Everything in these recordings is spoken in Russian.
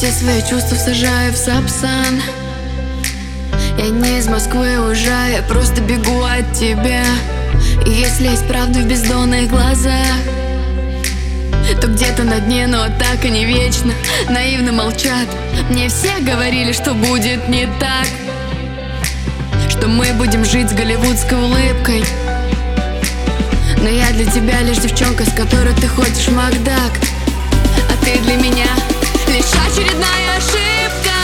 Все свои чувства сажаю в Сапсан. Я не из Москвы уезжаю, я просто бегу от тебя. И если есть правда в бездонных глазах, то где-то на дне, но так и не вечно. Наивно молчат. Мне все говорили, что будет не так, что мы будем жить с голливудской улыбкой. Но я для тебя лишь девчонка, с которой ты ходишь в Макдак. А ты для меня лишь очередная ошибка.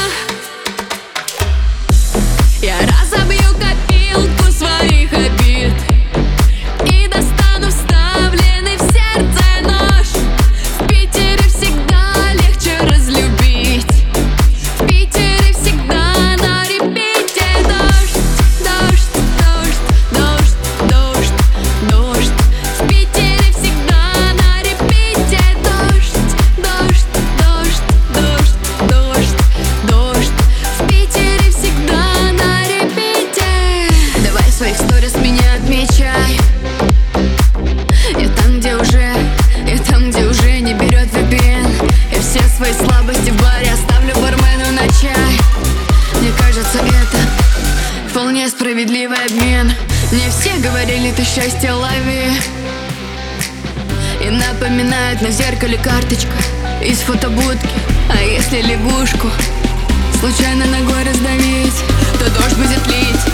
Я разобью копилку своих обид и достану вставленный в сердце нож. В Питере всегда легче разлюбить. В Питере всегда на репите дождь, дождь, дождь, дождь, дождь, дождь. В Питере всегда на репите дождь, дождь, дождь, дождь, дождь, дождь. В Питере всегда на репите. Давай в своих сторис меня отмечай. Я там, где уже не берет VPN. Я все свои слабости в баре оставлю бармену на чай. Мне кажется, это вполне справедливый обмен. Мне все говорили, ты счастье лови, и напоминают на зеркале карточка из фотобудки. А если лягушку случайно ногой раздавить, то дождь будет лить.